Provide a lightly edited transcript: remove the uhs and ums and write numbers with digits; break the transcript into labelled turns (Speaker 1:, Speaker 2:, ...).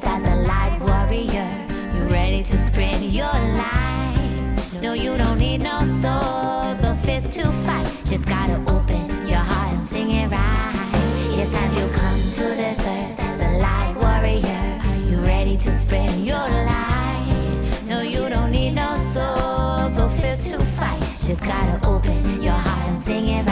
Speaker 1: earth as a light warrior. You ready to spread your light? No, you don't need no sword or fist to fight. Just gotta open your heart and sing it right. Yes, have you come to this earth as a light warrior? You ready to spread your light? No, you don't need no swords or fists to fight. Just gotta open your heart and sing it right.